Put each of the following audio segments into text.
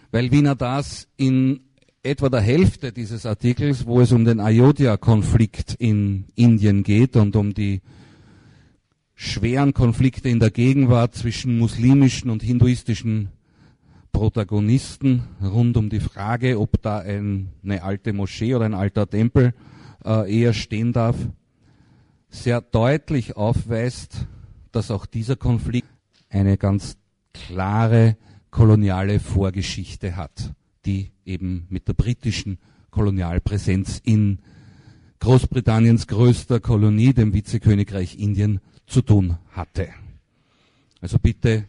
weil Wiener Das in etwa der Hälfte dieses Artikels, wo es um den Ayodhya-Konflikt in Indien geht und um die schweren Konflikte in der Gegenwart zwischen muslimischen und hinduistischen Protagonisten rund um die Frage, ob da eine alte Moschee oder ein alter Tempel eher stehen darf, sehr deutlich aufweist, dass auch dieser Konflikt eine ganz klare koloniale Vorgeschichte hat, die eben mit der britischen Kolonialpräsenz in Großbritanniens größter Kolonie, dem Vizekönigreich Indien, zu tun hatte. Also bitte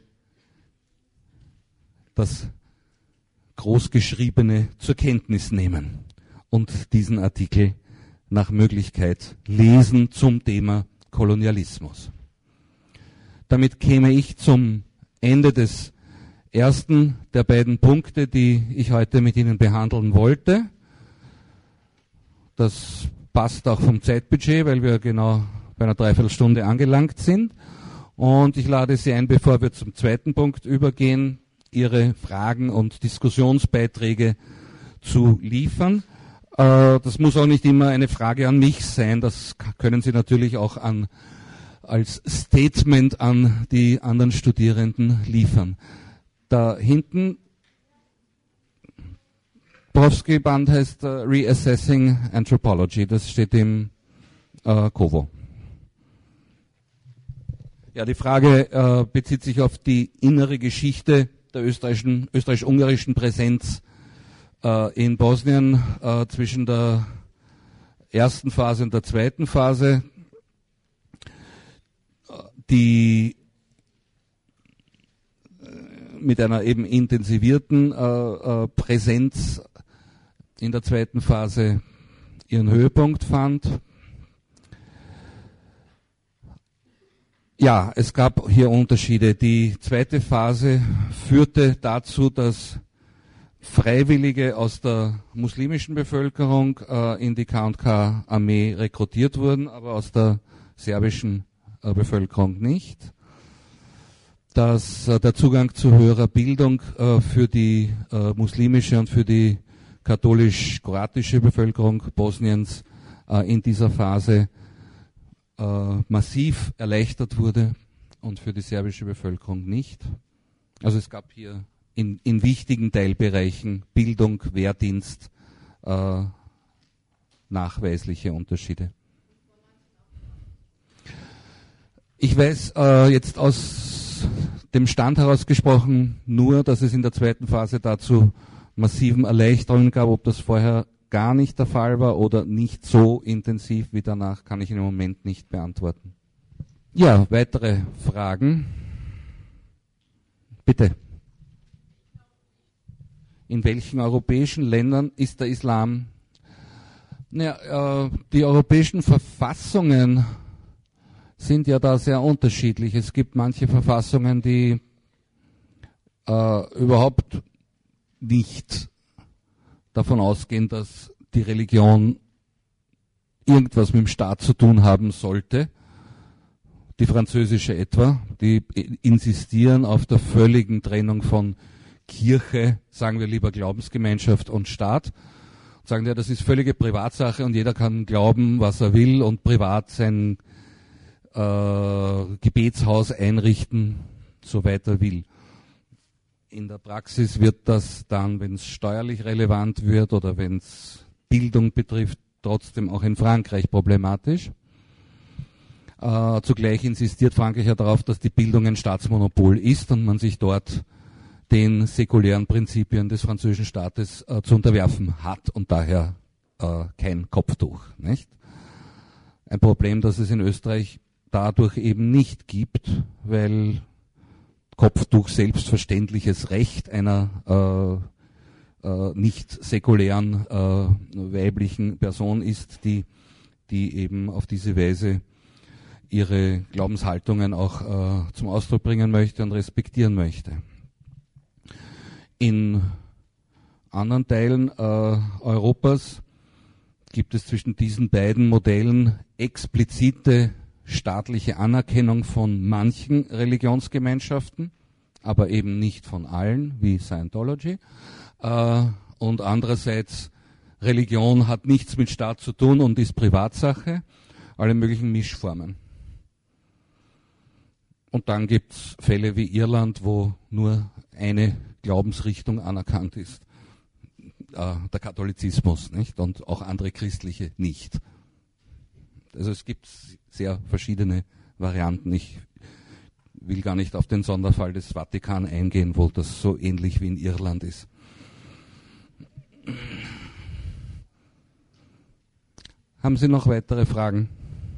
das Großgeschriebene zur Kenntnis nehmen und diesen Artikel nach Möglichkeit lesen zum Thema Kolonialismus. Damit käme ich zum Ende des ersten der beiden Punkte, die ich heute mit Ihnen behandeln wollte. Das passt auch vom Zeitbudget, weil wir genau bei einer Dreiviertelstunde angelangt sind. Und ich lade Sie ein, bevor wir zum zweiten Punkt übergehen, Ihre Fragen und Diskussionsbeiträge zu liefern. Das muss auch nicht immer eine Frage an mich sein, das können Sie natürlich auch als Statement an die anderen Studierenden liefern. Da hinten, Borowski-Band heißt Reassessing Anthropology, das steht im Kovo. Ja, die Frage bezieht sich auf die innere Geschichte der österreichisch-ungarischen Präsenz in Bosnien zwischen der ersten Phase und der zweiten Phase, die mit einer eben intensivierten Präsenz in der zweiten Phase ihren Höhepunkt fand. Ja, es gab hier Unterschiede. Die zweite Phase führte dazu, dass Freiwillige aus der muslimischen Bevölkerung in die K&K-Armee rekrutiert wurden, aber aus der serbischen Bevölkerung nicht. Dass der Zugang zu höherer Bildung für die muslimische und für die katholisch-kroatische Bevölkerung Bosniens in dieser Phase massiv erleichtert wurde und für die serbische Bevölkerung nicht. Also es gab hier in wichtigen Teilbereichen Bildung, Wehrdienst nachweisliche Unterschiede. Ich weiß jetzt aus dem Stand heraus gesprochen nur, dass es in der zweiten Phase dazu massiven Erleichterungen gab. Ob das vorher gar nicht der Fall war oder nicht so intensiv wie danach, kann ich im Moment nicht beantworten. Ja, weitere Fragen? Bitte. In welchen europäischen Ländern ist der Islam? Naja, die europäischen Verfassungen sind ja da sehr unterschiedlich. Es gibt manche Verfassungen, die überhaupt nicht davon ausgehen, dass die Religion irgendwas mit dem Staat zu tun haben sollte. Die französische etwa, die insistieren auf der völligen Trennung von Kirche, sagen wir lieber Glaubensgemeinschaft und Staat. Sagen ja, das ist völlige Privatsache und jeder kann glauben, was er will und privat sein Gebetshaus einrichten, soweit er will. In der Praxis wird das dann, wenn es steuerlich relevant wird oder wenn es Bildung betrifft, trotzdem auch in Frankreich problematisch. Zugleich insistiert Frankreich ja darauf, dass die Bildung ein Staatsmonopol ist und man sich dort den säkulären Prinzipien des französischen Staates zu unterwerfen hat und daher kein Kopftuch. Nicht? Ein Problem, das es in Österreich dadurch eben nicht gibt, weil Kopftuch selbstverständliches Recht einer nicht säkulären weiblichen Person ist, die eben auf diese Weise ihre Glaubenshaltungen auch zum Ausdruck bringen möchte und respektieren möchte. In anderen Teilen Europas gibt es zwischen diesen beiden Modellen explizite staatliche Anerkennung von manchen Religionsgemeinschaften, aber eben nicht von allen, wie Scientology. Und andererseits, Religion hat nichts mit Staat zu tun und ist Privatsache, alle möglichen Mischformen. Und dann gibt es Fälle wie Irland, wo nur eine Glaubensrichtung anerkannt ist, der Katholizismus, nicht? Und auch andere christliche nicht. Also es gibt sehr verschiedene Varianten. Ich will gar nicht auf den Sonderfall des Vatikan eingehen, wo das so ähnlich wie in Irland ist. Haben Sie noch weitere Fragen?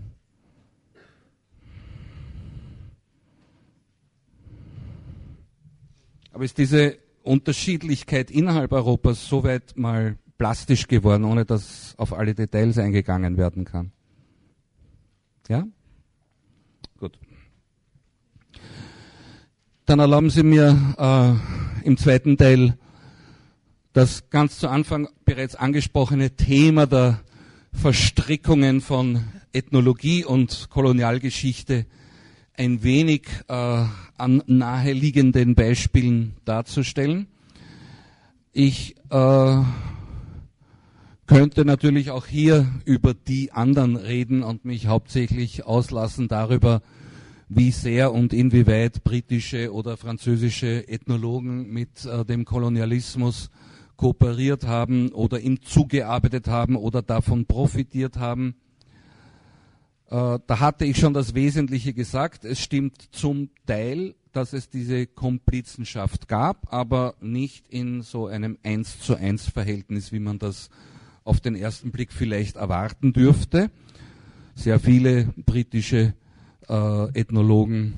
Aber ist diese Unterschiedlichkeit innerhalb Europas so weit mal plastisch geworden, ohne dass auf alle Details eingegangen werden kann? Ja? Gut. Dann erlauben Sie mir im zweiten Teil das ganz zu Anfang bereits angesprochene Thema der Verstrickungen von Ethnologie und Kolonialgeschichte ein wenig an naheliegenden Beispielen darzustellen. Ich könnte natürlich auch hier über die anderen reden und mich hauptsächlich auslassen darüber, wie sehr und inwieweit britische oder französische Ethnologen mit dem Kolonialismus kooperiert haben oder ihm zugearbeitet haben oder davon profitiert haben. Da hatte ich schon das Wesentliche gesagt. Es stimmt zum Teil, dass es diese Komplizenschaft gab, aber nicht in so einem 1:1 Verhältnis, wie man das auf den ersten Blick vielleicht erwarten dürfte. Sehr viele britische Ethnologen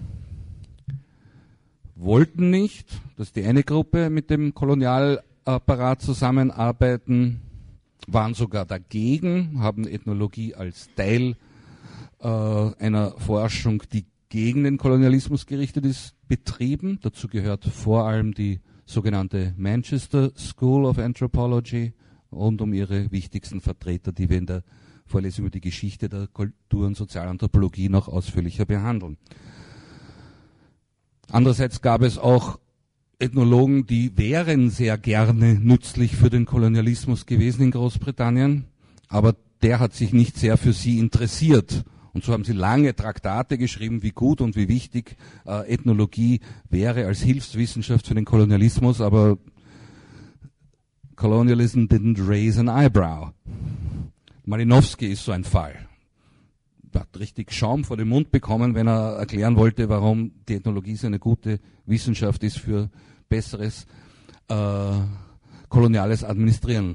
wollten nicht, das ist die eine Gruppe, mit dem Kolonialapparat zusammenarbeiten, waren sogar dagegen, haben Ethnologie als Teil einer Forschung, die gegen den Kolonialismus gerichtet ist, betrieben. Dazu gehört vor allem die sogenannte Manchester School of Anthropology rund um ihre wichtigsten Vertreter, die wir in der Vorlesung über die Geschichte der Kultur- und Sozialanthropologie noch ausführlicher behandeln. Andererseits gab es auch Ethnologen, die wären sehr gerne nützlich für den Kolonialismus gewesen in Großbritannien, aber der hat sich nicht sehr für sie interessiert. Und so haben sie lange Traktate geschrieben, wie gut und wie wichtig Ethnologie wäre als Hilfswissenschaft für den Kolonialismus, aber Colonialism didn't raise an eyebrow. Malinowski ist so ein Fall. Er hat richtig Schaum vor den Mund bekommen, wenn er erklären wollte, warum die Ethnologie so eine gute Wissenschaft ist für besseres koloniales Administrieren.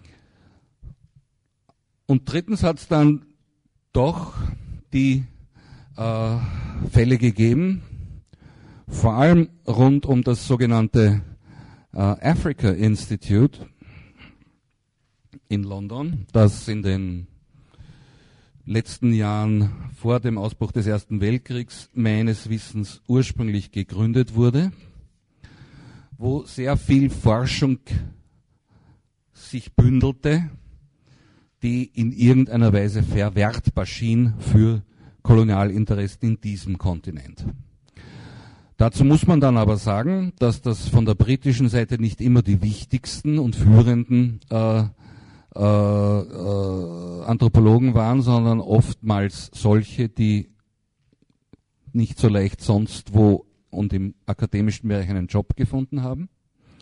Und drittens hat es dann doch die Fälle gegeben, vor allem rund um das sogenannte Africa Institute in London, das in den letzten Jahren vor dem Ausbruch des Ersten Weltkriegs meines Wissens ursprünglich gegründet wurde, wo sehr viel Forschung sich bündelte, die in irgendeiner Weise verwertbar schien für Kolonialinteressen in diesem Kontinent. Dazu muss man dann aber sagen, dass das von der britischen Seite nicht immer die wichtigsten und führenden Anthropologen waren, sondern oftmals solche, die nicht so leicht sonst wo und im akademischen Bereich einen Job gefunden haben.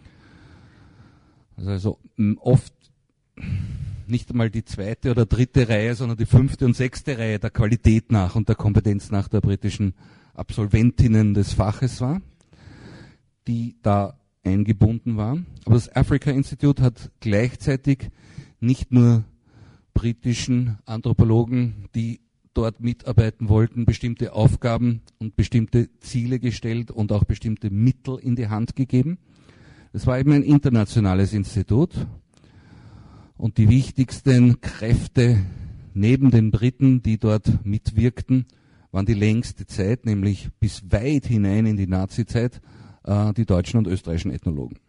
Also oft nicht einmal die zweite oder dritte Reihe, sondern die fünfte und sechste Reihe der Qualität nach und der Kompetenz nach der britischen Absolventinnen des Faches war, die da eingebunden waren. Aber das Africa Institute hat gleichzeitig nicht nur britischen Anthropologen, die dort mitarbeiten wollten, bestimmte Aufgaben und bestimmte Ziele gestellt und auch bestimmte Mittel in die Hand gegeben. Es war eben ein internationales Institut und die wichtigsten Kräfte neben den Briten, die dort mitwirkten, waren die längste Zeit, nämlich bis weit hinein in die Nazizeit, die deutschen und österreichischen Ethnologen.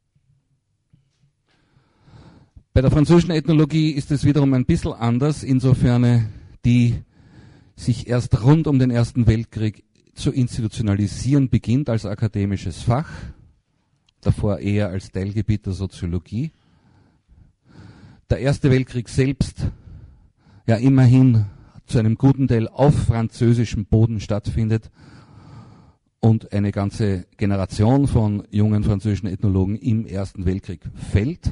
Bei der französischen Ethnologie ist es wiederum ein bisschen anders, insofern die sich erst rund um den Ersten Weltkrieg zu institutionalisieren beginnt als akademisches Fach, davor eher als Teilgebiet der Soziologie. Der Erste Weltkrieg selbst ja immerhin zu einem guten Teil auf französischem Boden stattfindet und eine ganze Generation von jungen französischen Ethnologen im Ersten Weltkrieg fällt,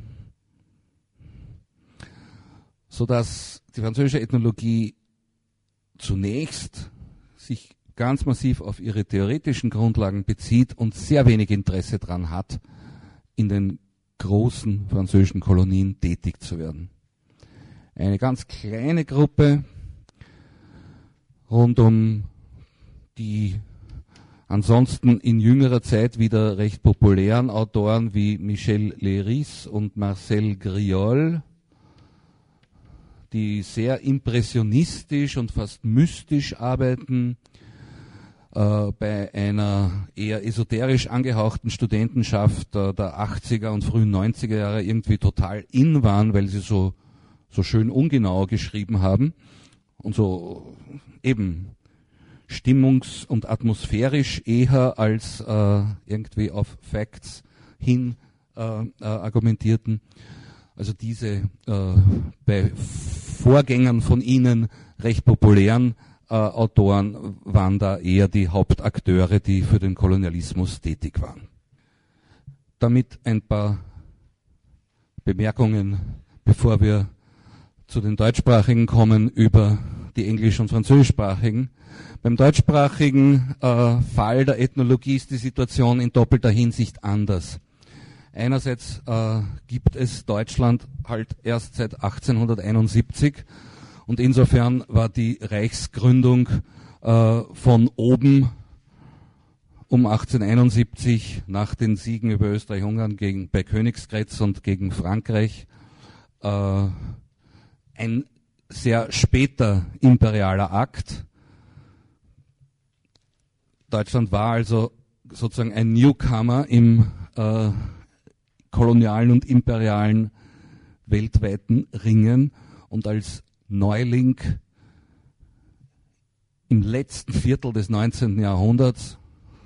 sodass die französische Ethnologie zunächst sich ganz massiv auf ihre theoretischen Grundlagen bezieht und sehr wenig Interesse daran hat, in den großen französischen Kolonien tätig zu werden. Eine ganz kleine Gruppe rund um die ansonsten in jüngerer Zeit wieder recht populären Autoren wie Michel Leiris und Marcel Griol, die sehr impressionistisch und fast mystisch arbeiten, bei einer eher esoterisch angehauchten Studentenschaft der 80er und frühen 90er Jahre irgendwie total in waren, weil sie so schön ungenau geschrieben haben und so eben stimmungs- und atmosphärisch eher als irgendwie auf Facts hin argumentierten. Also diese bei Vorgängern von ihnen recht populären Autoren waren da eher die Hauptakteure, die für den Kolonialismus tätig waren. Damit ein paar Bemerkungen, bevor wir zu den deutschsprachigen kommen, über die englisch- und französischsprachigen. Beim deutschsprachigen Fall der Ethnologie ist die Situation in doppelter Hinsicht anders. Einerseits gibt es Deutschland halt erst seit 1871 und insofern war die Reichsgründung von oben um 1871 nach den Siegen über Österreich-Ungarn bei Königsgrätz und gegen Frankreich ein sehr später imperialer Akt. Deutschland war also sozusagen ein Newcomer im kolonialen und imperialen weltweiten Ringen und als Neuling im letzten Viertel des 19. Jahrhunderts,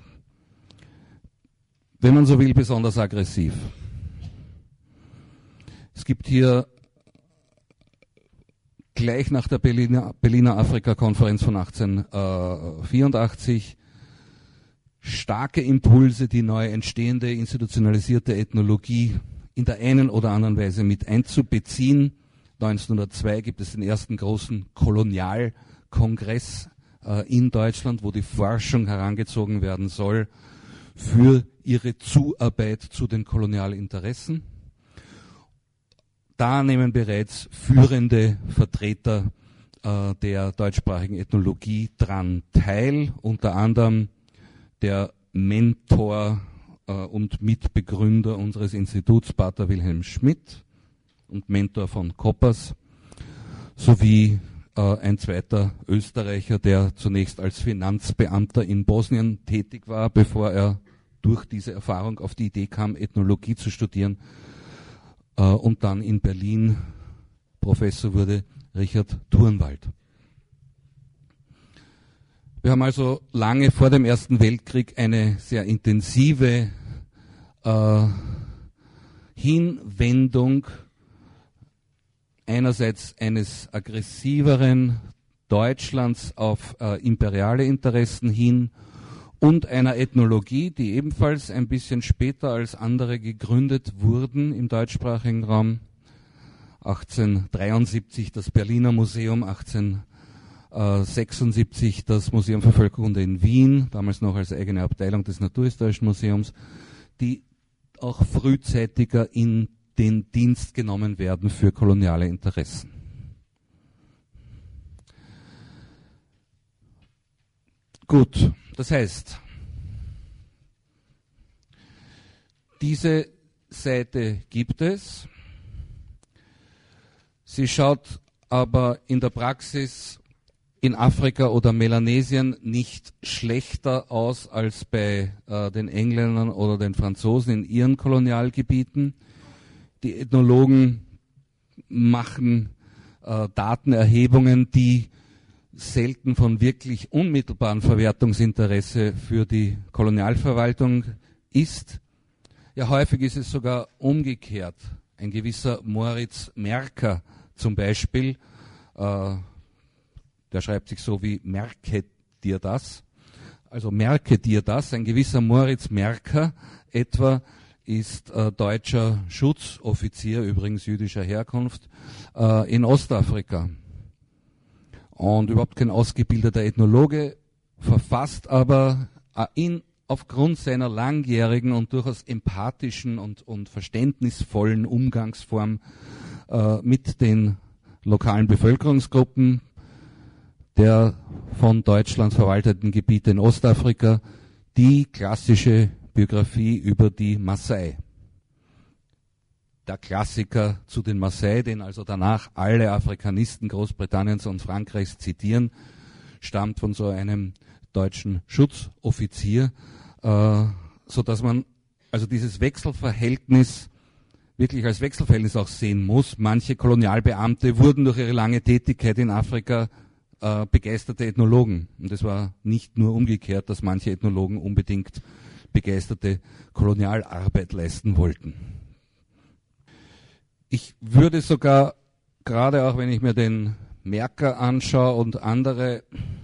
wenn man so will, besonders aggressiv. Es gibt hier gleich nach der Berliner Afrika-Konferenz von 1884 starke Impulse, die neu entstehende institutionalisierte Ethnologie in der einen oder anderen Weise mit einzubeziehen. 1902 gibt es den ersten großen Kolonialkongress in Deutschland, wo die Forschung herangezogen werden soll für ihre Zuarbeit zu den Kolonialinteressen. Da nehmen bereits führende Vertreter der deutschsprachigen Ethnologie dran teil, unter anderem der Mentor und Mitbegründer unseres Instituts, Pater Wilhelm Schmidt, und Mentor von Koppers, sowie ein zweiter Österreicher, der zunächst als Finanzbeamter in Bosnien tätig war, bevor er durch diese Erfahrung auf die Idee kam, Ethnologie zu studieren und dann in Berlin Professor wurde, Richard Turnwald. Wir haben also lange vor dem Ersten Weltkrieg eine sehr intensive Hinwendung einerseits eines aggressiveren Deutschlands auf imperiale Interessen hin und einer Ethnologie, die ebenfalls ein bisschen später als andere gegründet wurden im deutschsprachigen Raum. 1873 das Berliner Museum, 1876 das Museum für Völkerkunde in Wien, damals noch als eigene Abteilung des Naturhistorischen Museums, die auch frühzeitiger in den Dienst genommen werden für koloniale Interessen. Gut, das heißt, diese Seite gibt es. Sie schaut aber in der Praxis in Afrika oder Melanesien nicht schlechter aus als bei den Engländern oder den Franzosen in ihren Kolonialgebieten. Die Ethnologen machen Datenerhebungen, die selten von wirklich unmittelbarem Verwertungsinteresse für die Kolonialverwaltung ist. Ja, häufig ist es sogar umgekehrt. Ein gewisser Moritz Merker zum Beispiel, der schreibt sich so wie merke dir das. Also merke dir das. Ein gewisser Moritz Merker etwa ist deutscher Schutzoffizier, übrigens jüdischer Herkunft, in Ostafrika. Und überhaupt kein ausgebildeter Ethnologe, verfasst aber aufgrund seiner langjährigen und durchaus empathischen und verständnisvollen Umgangsform mit den lokalen Bevölkerungsgruppen der von Deutschland verwalteten Gebiete in Ostafrika die klassische Biografie über die Maasai. Der Klassiker zu den Maasai, den also danach alle Afrikanisten Großbritanniens und Frankreichs zitieren, stammt von so einem deutschen Schutzoffizier, so dass man also dieses Wechselverhältnis wirklich als Wechselverhältnis auch sehen muss. Manche Kolonialbeamte wurden durch ihre lange Tätigkeit in Afrika begeisterte Ethnologen. Und es war nicht nur umgekehrt, dass manche Ethnologen unbedingt begeisterte Kolonialarbeit leisten wollten. Ich würde sogar, gerade auch wenn ich mir den Merker anschaue und andere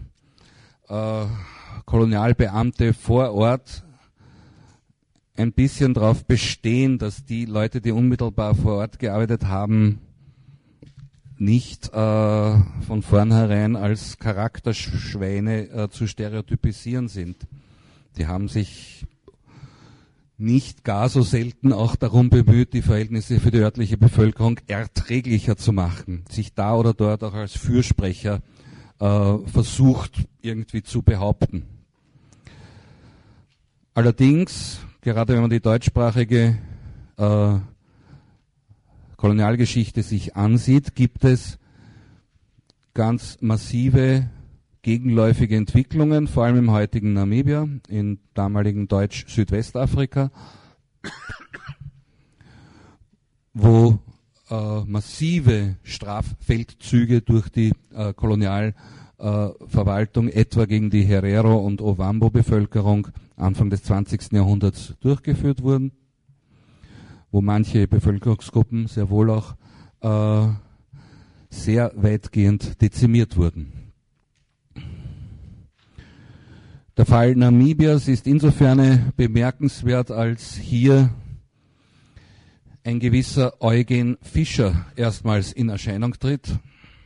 Kolonialbeamte vor Ort, ein bisschen darauf bestehen, dass die Leute, die unmittelbar vor Ort gearbeitet haben, nicht von vornherein als Charakterschweine zu stereotypisieren sind. Die haben sich nicht gar so selten auch darum bemüht, die Verhältnisse für die örtliche Bevölkerung erträglicher zu machen, sich da oder dort auch als Fürsprecher versucht irgendwie zu behaupten. Allerdings, gerade wenn man die deutschsprachige Kolonialgeschichte sich ansieht, gibt es ganz massive gegenläufige Entwicklungen, vor allem im heutigen Namibia, im damaligen Deutsch-Südwestafrika, wo massive Straffeldzüge durch die Kolonialverwaltung etwa gegen die Herero- und Ovambo-Bevölkerung Anfang des 20. Jahrhunderts durchgeführt wurden, wo manche Bevölkerungsgruppen sehr wohl auch sehr weitgehend dezimiert wurden. Der Fall Namibias ist insofern bemerkenswert, als hier ein gewisser Eugen Fischer erstmals in Erscheinung tritt.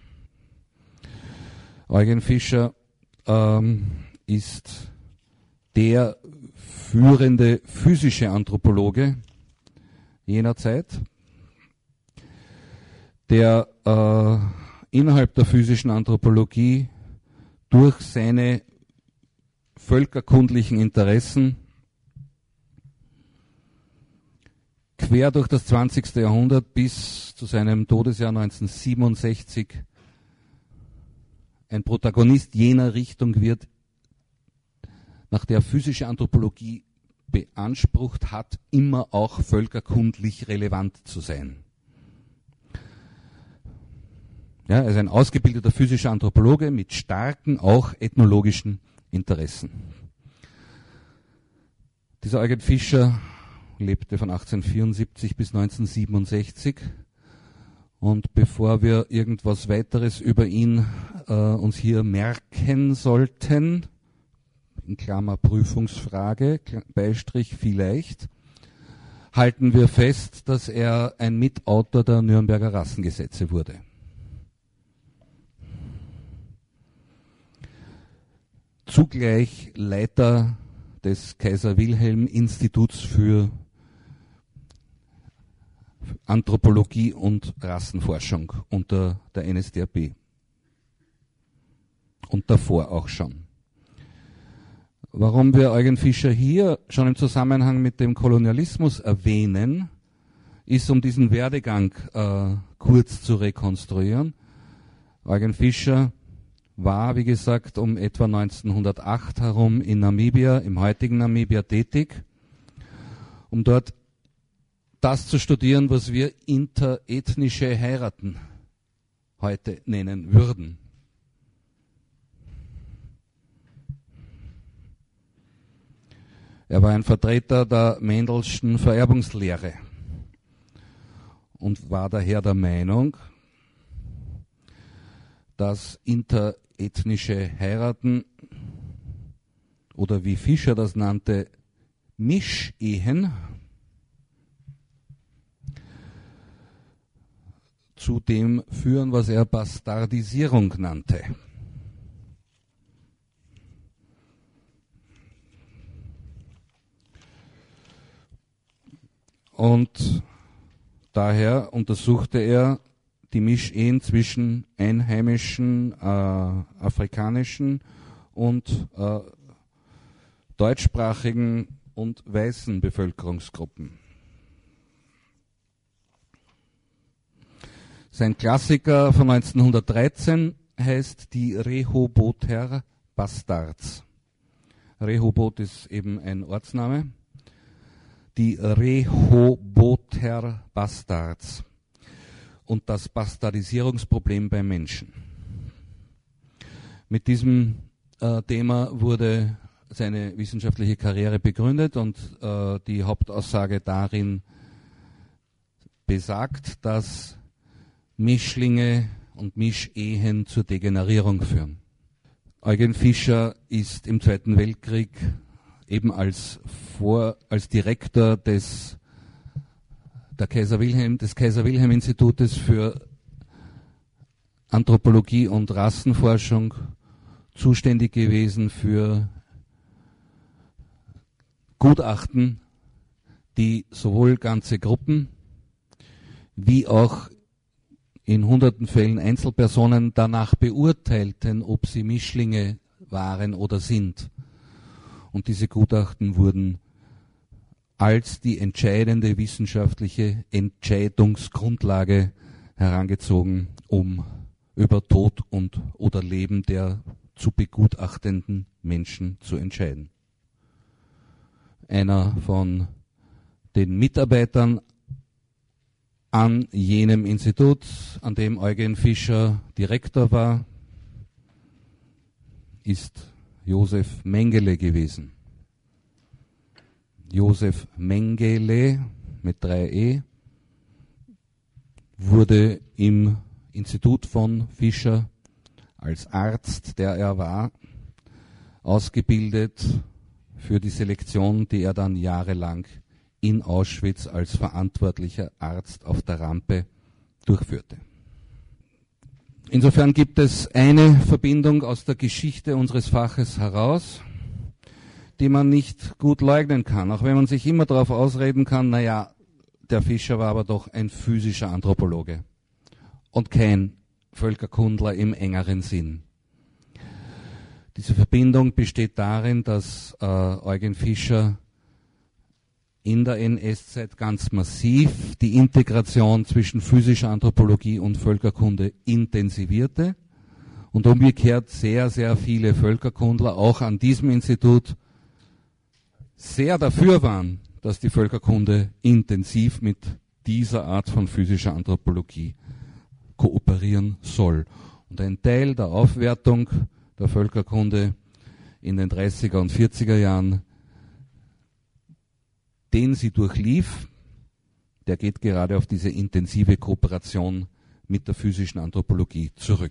Eugen Fischer ist der führende physische Anthropologe jener Zeit, der innerhalb der physischen Anthropologie durch seine völkerkundlichen Interessen quer durch das 20. Jahrhundert bis zu seinem Todesjahr 1967 ein Protagonist jener Richtung wird, nach der physische Anthropologie beansprucht hat, immer auch völkerkundlich relevant zu sein. Ja, er ist ein ausgebildeter physischer Anthropologe mit starken, auch ethnologischen Interessen. Dieser Eugen Fischer lebte von 1874 bis 1967 und bevor wir irgendwas weiteres über ihn uns hier merken sollten, in Klammer Prüfungsfrage, Beistrich vielleicht, halten wir fest, dass er ein Mitautor der Nürnberger Rassengesetze wurde. Zugleich Leiter des Kaiser-Wilhelm-Instituts für Anthropologie und Rassenforschung unter der NSDAP. Und davor auch schon. Warum wir Eugen Fischer hier schon im Zusammenhang mit dem Kolonialismus erwähnen, ist, um diesen Werdegang kurz zu rekonstruieren. Eugen Fischer war, wie gesagt, um etwa 1908 herum in Namibia, im heutigen Namibia tätig, um dort das zu studieren, was wir interethnische Heiraten heute nennen würden. Er war ein Vertreter der Mendelschen Vererbungslehre und war daher der Meinung, dass interethnische Heiraten oder wie Fischer das nannte, Mischehen zu dem führen, was er Bastardisierung nannte. Und daher untersuchte er die Mischehen zwischen einheimischen, afrikanischen und deutschsprachigen und weißen Bevölkerungsgruppen. Sein Klassiker von 1913 heißt Die Rehoboter Bastards. Rehoboth ist eben ein Ortsname. Die Rehoboter Bastards und das Bastardisierungsproblem bei Menschen. Mit diesem Thema wurde seine wissenschaftliche Karriere begründet und die Hauptaussage darin besagt, dass Mischlinge und Mischehen zur Degenerierung führen. Eugen Fischer ist im Zweiten Weltkrieg eben als Direktor des Kaiser-Wilhelm-Institutes für Anthropologie und Rassenforschung zuständig gewesen für Gutachten, die sowohl ganze Gruppen wie auch in hunderten Fällen Einzelpersonen danach beurteilten, ob sie Mischlinge waren oder sind. Und diese Gutachten wurden als die entscheidende wissenschaftliche Entscheidungsgrundlage herangezogen, um über Tod und oder Leben der zu begutachtenden Menschen zu entscheiden. Einer von den Mitarbeitern an jenem Institut, an dem Eugen Fischer Direktor war, ist Josef Mengele gewesen. Josef Mengele mit 3 wurde im Institut von Fischer als Arzt, der er war, ausgebildet für die Selektion, die er dann jahrelang in Auschwitz als verantwortlicher Arzt auf der Rampe durchführte. Insofern gibt es eine Verbindung aus der Geschichte unseres Faches heraus, die man nicht gut leugnen kann, auch wenn man sich immer darauf ausreden kann, naja, der Fischer war aber doch ein physischer Anthropologe und kein Völkerkundler im engeren Sinn. Diese Verbindung besteht darin, dass Eugen Fischer in der NS-Zeit ganz massiv die Integration zwischen physischer Anthropologie und Völkerkunde intensivierte und umgekehrt sehr, sehr viele Völkerkundler auch an diesem Institut sehr dafür waren, dass die Völkerkunde intensiv mit dieser Art von physischer Anthropologie kooperieren soll. Und ein Teil der Aufwertung der Völkerkunde in den 30er und 40er Jahren, den sie durchlief, der geht gerade auf diese intensive Kooperation mit der physischen Anthropologie zurück.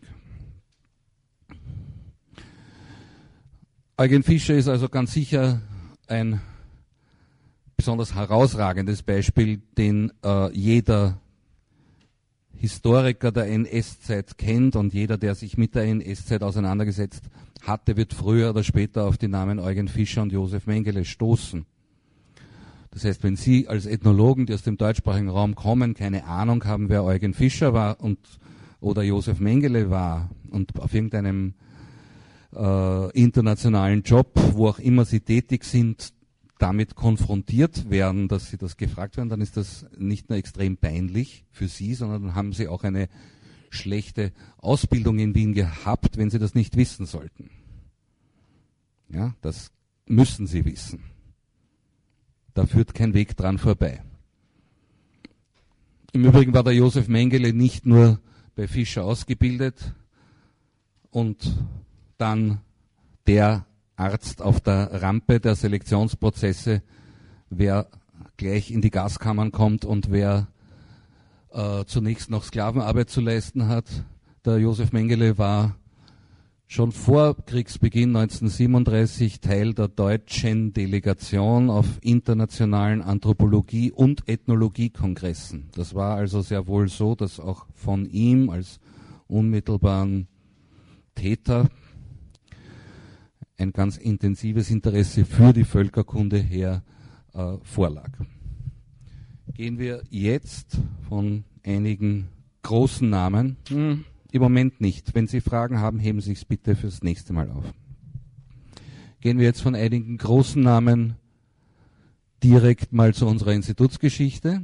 Eugen Fischer ist also ganz sicher ein besonders herausragendes Beispiel, den jeder Historiker der NS-Zeit kennt und jeder, der sich mit der NS-Zeit auseinandergesetzt hatte, wird früher oder später auf die Namen Eugen Fischer und Josef Mengele stoßen. Das heißt, wenn Sie als Ethnologen, die aus dem deutschsprachigen Raum kommen, keine Ahnung haben, wer Eugen Fischer war oder Josef Mengele war und auf irgendeinem internationalen Job, wo auch immer Sie tätig sind, damit konfrontiert werden, dass Sie das gefragt werden, dann ist das nicht nur extrem peinlich für Sie, sondern dann haben Sie auch eine schlechte Ausbildung in Wien gehabt, wenn Sie das nicht wissen sollten. Ja, das müssen Sie wissen. Da führt kein Weg dran vorbei. Im Übrigen war der Josef Mengele nicht nur bei Fischer ausgebildet und dann der Arzt auf der Rampe der Selektionsprozesse, wer gleich in die Gaskammern kommt und wer zunächst noch Sklavenarbeit zu leisten hat. Der Josef Mengele war schon vor Kriegsbeginn 1937 Teil der deutschen Delegation auf internationalen Anthropologie- und Ethnologiekongressen. Das war also sehr wohl so, dass auch von ihm als unmittelbaren Täter ein ganz intensives Interesse für die Völkerkunde her vorlag. Gehen wir jetzt von einigen großen Namen, im Moment nicht. Wenn Sie Fragen haben, heben Sie es bitte fürs nächste Mal auf. Gehen wir jetzt von einigen großen Namen direkt mal zu unserer Institutsgeschichte.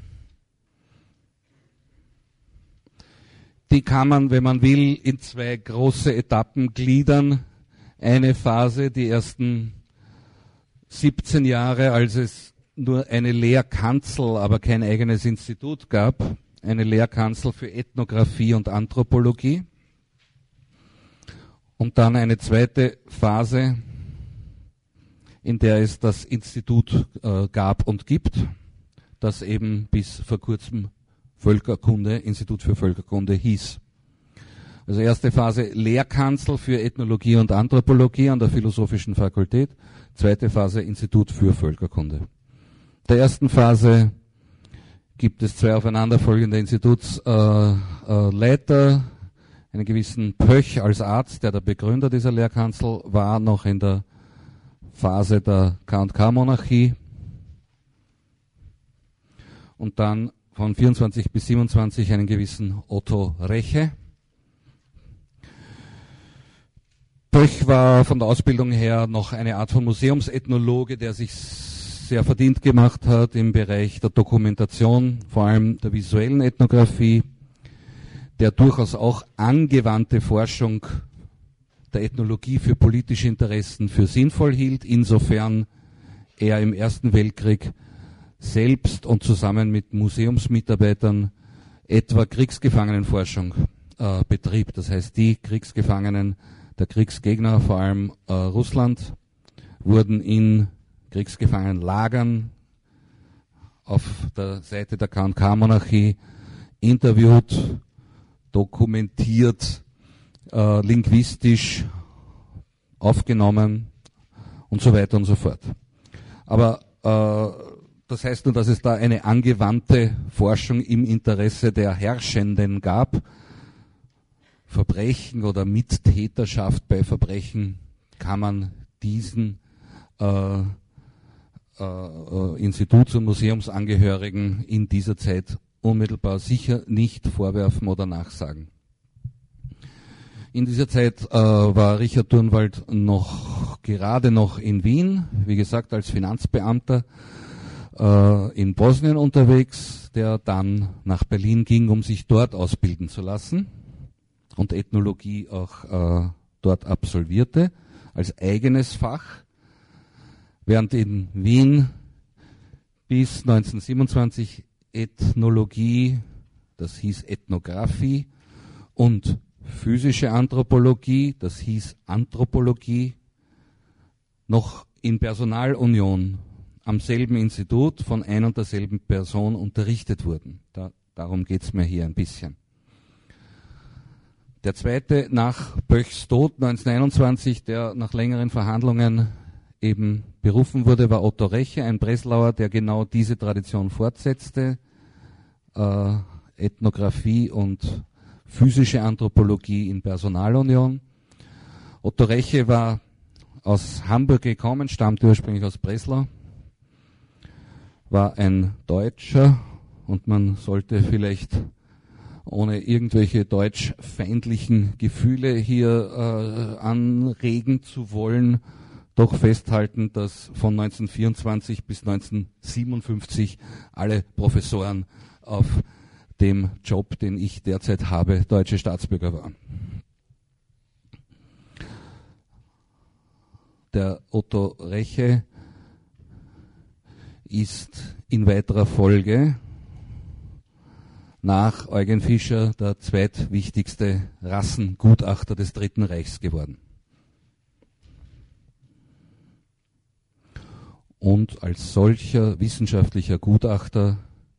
Die kann man, wenn man will, in zwei große Etappen gliedern. Eine Phase, die ersten 17 Jahre, als es nur eine Lehrkanzel, aber kein eigenes Institut gab, eine Lehrkanzel für Ethnographie und Anthropologie. Und dann eine zweite Phase, in der es das Institut gab und gibt, das eben bis vor kurzem Völkerkunde, Institut für Völkerkunde hieß. Also erste Phase Lehrkanzel für Ethnologie und Anthropologie an der Philosophischen Fakultät, zweite Phase Institut für Völkerkunde. Der ersten Phase gibt es zwei aufeinanderfolgende Institutsleiter, einen gewissen Pöch als Arzt, der Begründer dieser Lehrkanzel war, noch in der Phase der K&K-Monarchie, und dann von 24 bis 27 einen gewissen Otto Reche. Pöch war von der Ausbildung her noch eine Art von Museumsethnologe, der sich sehr verdient gemacht hat im Bereich der Dokumentation, vor allem der visuellen Ethnographie, der durchaus auch angewandte Forschung der Ethnologie für politische Interessen für sinnvoll hielt, insofern er im Ersten Weltkrieg selbst und zusammen mit Museumsmitarbeitern etwa Kriegsgefangenenforschung betrieb. Das heißt, die Kriegsgefangenen der Kriegsgegner, vor allem Russland, wurden in Kriegsgefangenenlagern auf der Seite der K&K-Monarchie interviewt, dokumentiert, linguistisch aufgenommen und so weiter und so fort. Aber das heißt nur, dass es da eine angewandte Forschung im Interesse der Herrschenden gab. Verbrechen oder Mittäterschaft bei Verbrechen kann man diesen Instituts- und Museumsangehörigen in dieser Zeit unmittelbar sicher nicht vorwerfen oder nachsagen. In dieser Zeit war Richard Durnwald gerade noch in Wien, wie gesagt, als Finanzbeamter in Bosnien unterwegs, der dann nach Berlin ging, um sich dort ausbilden zu lassen und Ethnologie auch dort absolvierte, als eigenes Fach, während in Wien bis 1927 Ethnologie, das hieß Ethnographie, und physische Anthropologie, das hieß Anthropologie, noch in Personalunion am selben Institut von ein und derselben Person unterrichtet wurden. Darum geht es mir hier ein bisschen. Der zweite nach Pöchs Tod 1921, der nach längeren Verhandlungen eben berufen wurde, war Otto Reche, ein Breslauer, der genau diese Tradition fortsetzte, Ethnographie und physische Anthropologie in Personalunion. Otto Reche war aus Hamburg gekommen, stammte ursprünglich aus Breslau, war ein Deutscher, und man sollte vielleicht ohne irgendwelche deutschfeindlichen Gefühle hier anregen zu wollen, doch festhalten, dass von 1924 bis 1957 alle Professoren auf dem Job, den ich derzeit habe, deutsche Staatsbürger waren. Der Otto Reche ist in weiterer Folge nach Eugen Fischer der zweitwichtigste Rassengutachter des Dritten Reichs geworden. und als solcher wissenschaftlicher Gutachter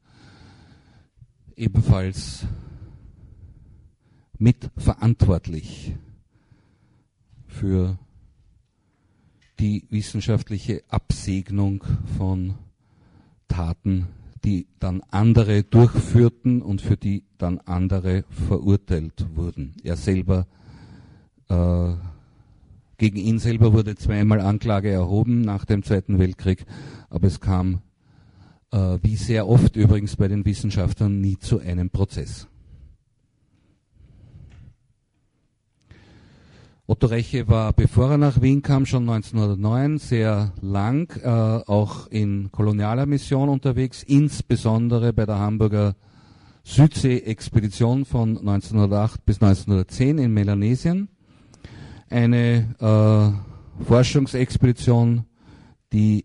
ebenfalls mitverantwortlich für die wissenschaftliche Absegnung von Taten, die dann andere durchführten und für die dann andere verurteilt wurden. Gegen ihn selber wurde zweimal Anklage erhoben nach dem Zweiten Weltkrieg, aber es kam, wie sehr oft übrigens bei den Wissenschaftlern, nie zu einem Prozess. Otto Reche war, bevor er nach Wien kam, schon 1909 sehr lang auch in kolonialer Mission unterwegs, insbesondere bei der Hamburger Südsee-Expedition von 1908 bis 1910 in Melanesien. Eine Forschungsexpedition, die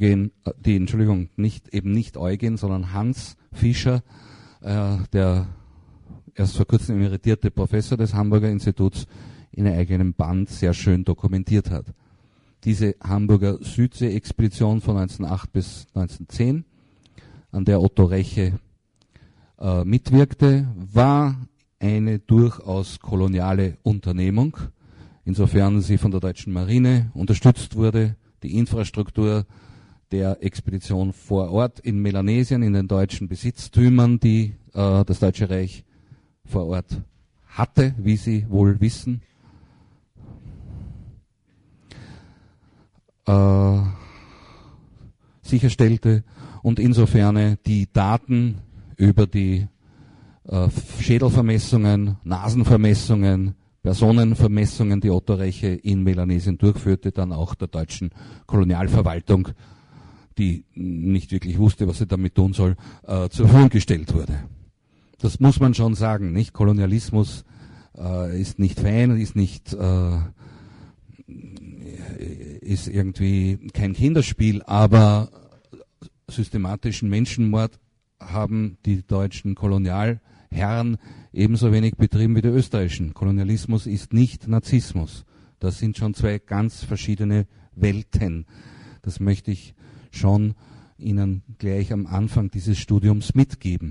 nicht Eugen, sondern Hans Fischer, der erst vor kurzem emeritierte Professor des Hamburger Instituts, in einem eigenen Band sehr schön dokumentiert hat. Diese Hamburger Südsee-Expedition von 1908 bis 1910, an der Otto Reche mitwirkte, war eine durchaus koloniale Unternehmung, insofern sie von der deutschen Marine unterstützt wurde. Die Infrastruktur der Expedition vor Ort in Melanesien, in den deutschen Besitztümern, die das Deutsche Reich vor Ort hatte, wie Sie wohl wissen, sicherstellte und insofern die Daten über die Schädelvermessungen, Nasenvermessungen, Personenvermessungen, die Otto Reche in Melanesien durchführte, dann auch der deutschen Kolonialverwaltung, die nicht wirklich wusste, was sie damit tun soll, zur Verfügung gestellt wurde. Das muss man schon sagen, nicht? Kolonialismus ist nicht fein, ist irgendwie kein Kinderspiel, aber systematischen Menschenmord haben die deutschen Kolonialherren ebenso wenig betrieben wie die österreichischen. Kolonialismus ist nicht Narzissmus. Das sind schon zwei ganz verschiedene Welten. Das möchte ich schon Ihnen gleich am Anfang dieses Studiums mitgeben.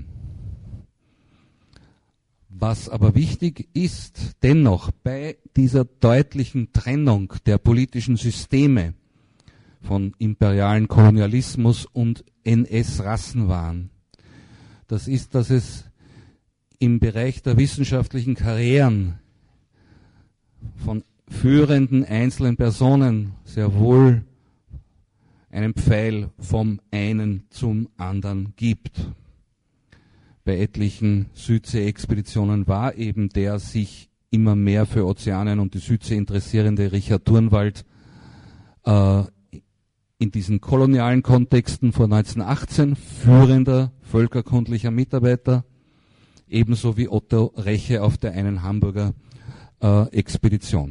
Was aber wichtig ist, dennoch bei dieser deutlichen Trennung der politischen Systeme von imperialen Kolonialismus und NS-Rassenwahn, das ist, dass es im Bereich der wissenschaftlichen Karrieren von führenden einzelnen Personen sehr wohl einen Pfeil vom einen zum anderen gibt. Bei etlichen Südsee-Expeditionen war eben der sich immer mehr für Ozeanien und die Südsee interessierende Richard Turnwald in diesen kolonialen Kontexten vor 1918 führender völkerkundlicher Mitarbeiter, ebenso wie Otto Reche auf der einen Hamburger Expedition.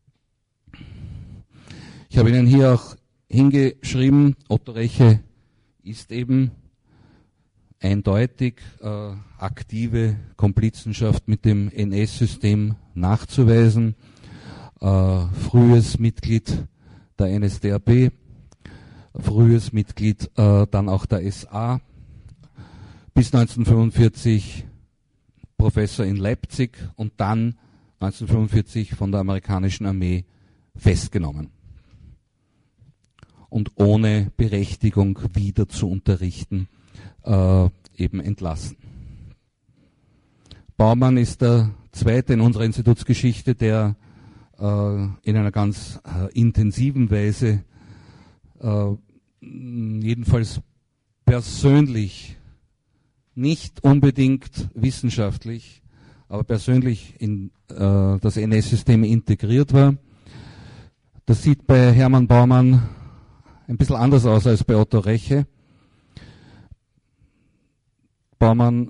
Ich habe Ihnen hier auch hingeschrieben, Otto Reche ist eben eindeutig aktive Komplizenschaft mit dem NS-System nachzuweisen. Frühes Mitglied der NSDAP, frühes Mitglied dann auch der SA, bis 1945 Professor in Leipzig und dann 1945 von der amerikanischen Armee festgenommen und ohne Berechtigung wieder zu unterrichten eben entlassen. Baumann ist der zweite in unserer Institutsgeschichte, der in einer ganz intensiven Weise jedenfalls persönlich, nicht unbedingt wissenschaftlich, aber persönlich in das NS-System integriert war. Das sieht bei Hermann Baumann ein bisschen anders aus als bei Otto Reche. Baumann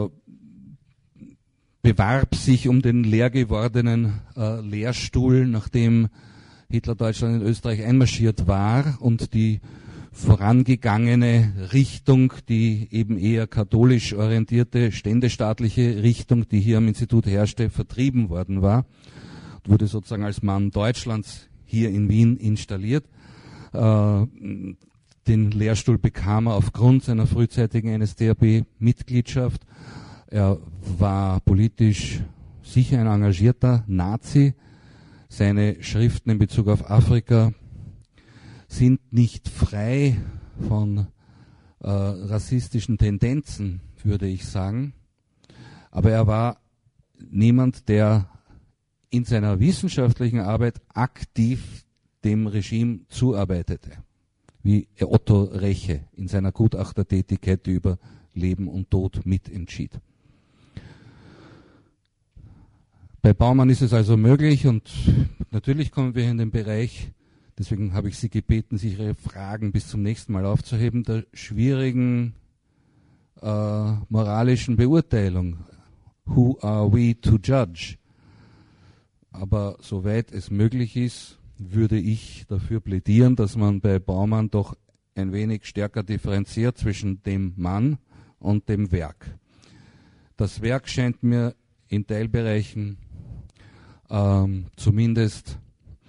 bewarb sich um den leer gewordenen Lehrstuhl, nachdem Hitler-Deutschland in Österreich einmarschiert war und die vorangegangene Richtung, die eben eher katholisch orientierte, ständestaatliche Richtung, die hier am Institut herrschte, vertrieben worden war, wurde sozusagen als Mann Deutschlands hier in Wien installiert. den Lehrstuhl bekam er aufgrund seiner frühzeitigen NSDAP-Mitgliedschaft. Er war politisch sicher ein engagierter Nazi. Seine Schriften in Bezug auf Afrika sind nicht frei von rassistischen Tendenzen, würde ich sagen. Aber er war niemand, der in seiner wissenschaftlichen Arbeit aktiv dem Regime zuarbeitete, wie Otto Reche in seiner Gutachtertätigkeit, die über Leben und Tod mitentschied. Bei Baumann ist es also möglich, und natürlich kommen wir in den Bereich, deswegen habe ich Sie gebeten, sich Ihre Fragen bis zum nächsten Mal aufzuheben, der schwierigen moralischen Beurteilung. Who are we to judge? Aber soweit es möglich ist, würde ich dafür plädieren, dass man bei Baumann doch ein wenig stärker differenziert zwischen dem Mann und dem Werk. Das Werk scheint mir in Teilbereichen zumindest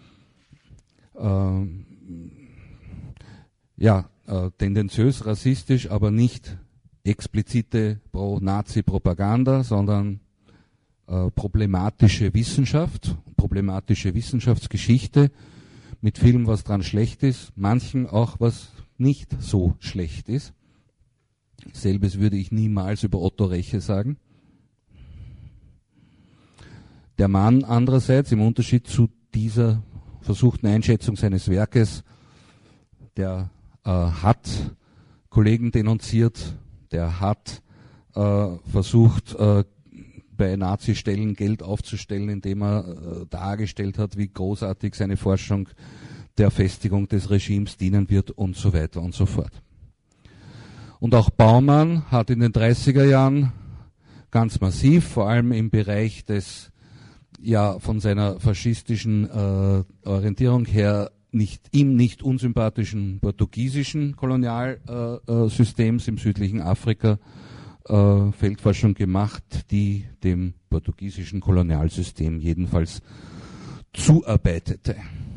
tendenziös rassistisch, aber nicht explizite Pro-Nazi-Propaganda, sondern problematische Wissenschaft, problematische Wissenschaftsgeschichte mit vielem, was dran schlecht ist, manchen auch, was nicht so schlecht ist. Selbes würde ich niemals über Otto Reche sagen. Der Mann andererseits, im Unterschied zu dieser versuchten Einschätzung seines Werkes, der hat Kollegen denunziert, der hat versucht, bei Nazi-Stellen Geld aufzustellen, indem er dargestellt hat, wie großartig seine Forschung der Festigung des Regimes dienen wird und so weiter und so fort. Und auch Baumann hat in den 30er Jahren ganz massiv, vor allem im Bereich des von seiner faschistischen Orientierung her ihm nicht unsympathischen portugiesischen Kolonialsystems im südlichen Afrika Feldforschung gemacht, die dem portugiesischen Kolonialsystem jedenfalls zuarbeitete.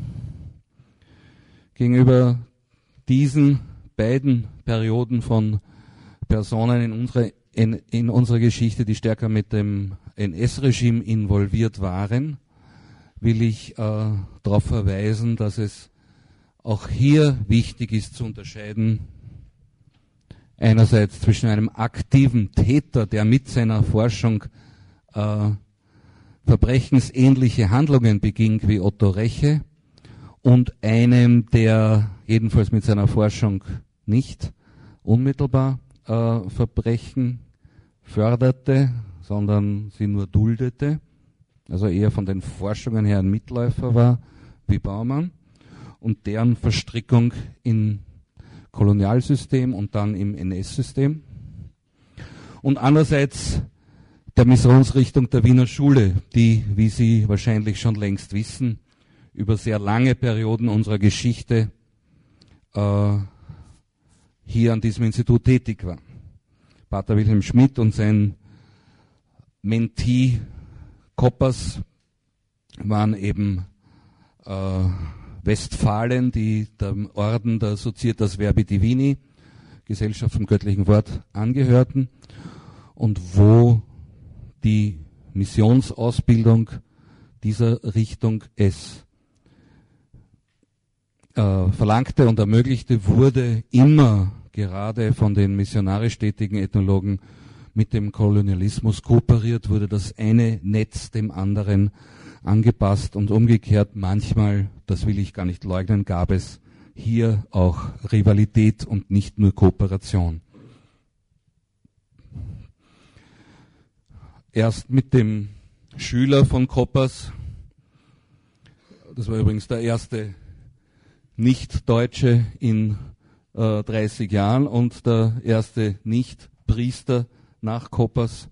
Gegenüber diesen beiden Perioden von Personen in unserer Geschichte, die stärker mit dem NS-Regime involviert waren, will ich darauf verweisen, dass es auch hier wichtig ist zu unterscheiden, einerseits zwischen einem aktiven Täter, der mit seiner Forschung verbrechensähnliche Handlungen beginnt, wie Otto Reche, und einem, der jedenfalls mit seiner Forschung nicht unmittelbar Verbrechen förderte, sondern sie nur duldete, also eher von den Forschungen her ein Mitläufer war, wie Baumann, und deren Verstrickung in Kolonialsystem und dann im NS-System. Und andererseits der Missionsrichtung der Wiener Schule, die, wie Sie wahrscheinlich schon längst wissen, über sehr lange Perioden unserer Geschichte hier an diesem Institut tätig war. Pater Wilhelm Schmidt und sein Mentee Koppers waren eben Westfalen, die dem Orden der Societas Verbi Divini, Gesellschaft vom göttlichen Wort, angehörten und wo die Missionsausbildung dieser Richtung es verlangte und ermöglichte, wurde immer gerade von den missionarisch tätigen Ethnologen mit dem Kolonialismus kooperiert, wurde das eine Netz dem anderen angepasst und umgekehrt manchmal, das will ich gar nicht leugnen, gab es hier auch Rivalität und nicht nur Kooperation. Erst mit dem Schüler von Koppers, das war übrigens der erste Nicht-Deutsche in 30 Jahren und der erste Nicht-Priester nach Koppers,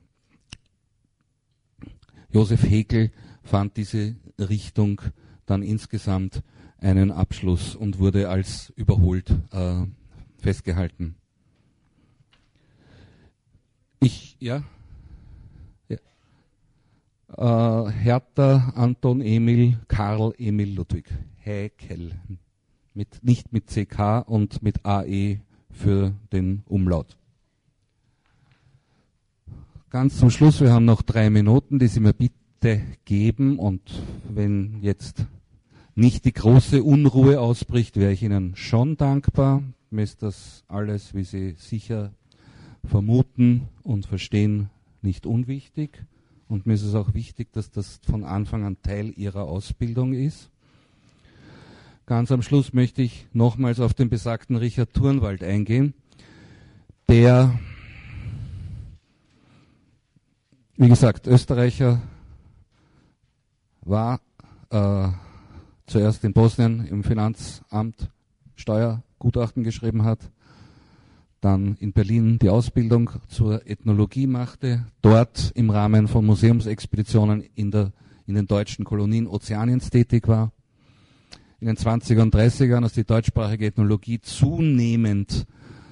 Josef Haeckel, fand diese Richtung dann insgesamt einen Abschluss und wurde als überholt festgehalten. Hertha Anton Emil Karl Emil Ludwig Haeckel. nicht mit CK und mit AE für den Umlaut. Ganz zum Schluss, wir haben noch 3 Minuten, die Sie mir bitte geben, und wenn jetzt nicht die große Unruhe ausbricht, wäre ich Ihnen schon dankbar. Mir ist das alles, wie Sie sicher vermuten und verstehen, nicht unwichtig. Und mir ist es auch wichtig, dass das von Anfang an Teil Ihrer Ausbildung ist. Ganz am Schluss möchte ich nochmals auf den besagten Richard Turnwald eingehen, der, wie gesagt, Österreicher war, zuerst in Bosnien im Finanzamt Steuergutachten geschrieben hat, dann in Berlin die Ausbildung zur Ethnologie machte, dort im Rahmen von Museumsexpeditionen in den deutschen Kolonien Ozeaniens tätig war. In den 20er und 30ern, als die deutschsprachige Ethnologie zunehmend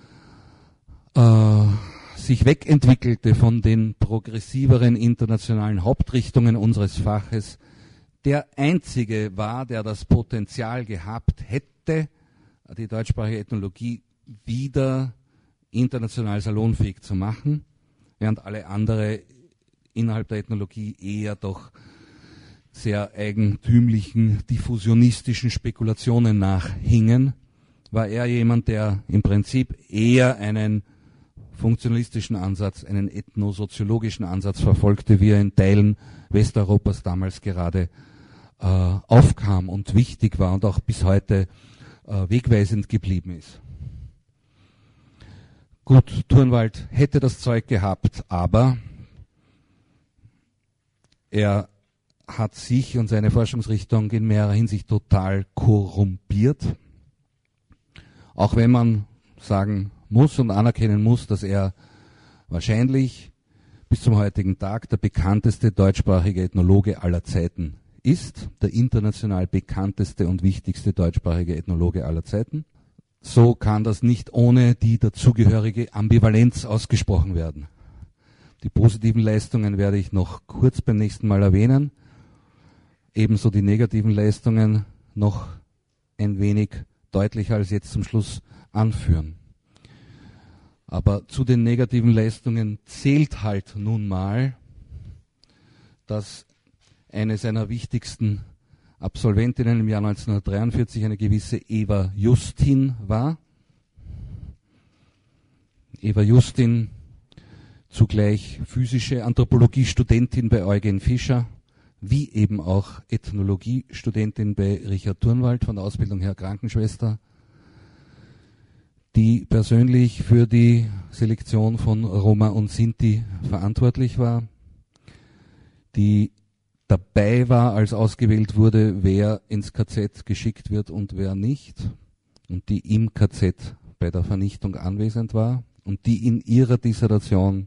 sich wegentwickelte von den progressiveren internationalen Hauptrichtungen unseres Faches, der einzige war, der das Potenzial gehabt hätte, die deutschsprachige Ethnologie wieder international salonfähig zu machen, während alle andere innerhalb der Ethnologie eher doch sehr eigentümlichen, diffusionistischen Spekulationen nachhingen, war er jemand, der im Prinzip eher einen funktionalistischen Ansatz, einen ethnosoziologischen Ansatz verfolgte, wie er in Teilen Westeuropas damals gerade aufkam und wichtig war und auch bis heute wegweisend geblieben ist. Gut, Turnwald hätte das Zeug gehabt, aber er hat sich und seine Forschungsrichtung in mehrerer Hinsicht total korrumpiert. Auch wenn man sagen muss und anerkennen muss, dass er wahrscheinlich bis zum heutigen Tag der bekannteste deutschsprachige Ethnologe aller Zeiten ist, der international bekannteste und wichtigste deutschsprachige Ethnologe aller Zeiten. So kann das nicht ohne die dazugehörige Ambivalenz ausgesprochen werden. Die positiven Leistungen werde ich noch kurz beim nächsten Mal erwähnen, ebenso die negativen Leistungen noch ein wenig deutlicher als jetzt zum Schluss anführen. Aber zu den negativen Leistungen zählt halt nun mal, dass eine seiner wichtigsten Absolventinnen im Jahr 1943 eine gewisse Eva Justin war. Eva Justin, zugleich physische Anthropologiestudentin bei Eugen Fischer, wie eben auch Ethnologiestudentin bei Richard Turnwald, von der Ausbildung her Krankenschwester, die persönlich für die Selektion von Roma und Sinti verantwortlich war, die dabei war, als ausgewählt wurde, wer ins KZ geschickt wird und wer nicht, und die im KZ bei der Vernichtung anwesend war und die in ihrer Dissertation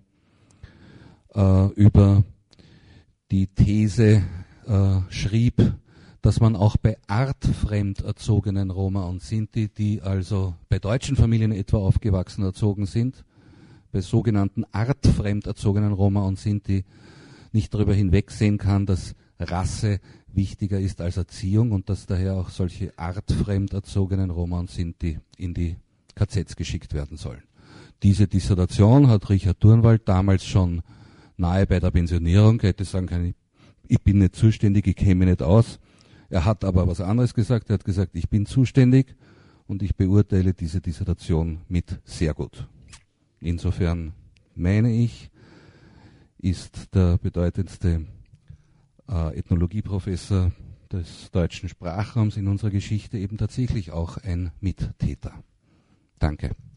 über die These schrieb, dass man auch bei artfremd erzogenen Roma und Sinti, die also bei deutschen Familien etwa aufgewachsen erzogen sind, bei sogenannten artfremd erzogenen Roma und Sinti nicht darüber hinwegsehen kann, dass Rasse wichtiger ist als Erziehung und dass daher auch solche artfremd erzogenen Roma und Sinti in die KZs geschickt werden sollen. Diese Dissertation hat Richard Turnwald damals schon nahe bei der Pensionierung, er hätte sagen können, ich bin nicht zuständig, ich käme nicht aus. Er hat aber was anderes gesagt, er hat gesagt, ich bin zuständig und ich beurteile diese Dissertation mit sehr gut. Insofern meine ich, ist der bedeutendste Ethnologieprofessor des deutschen Sprachraums in unserer Geschichte eben tatsächlich auch ein Mittäter. Danke.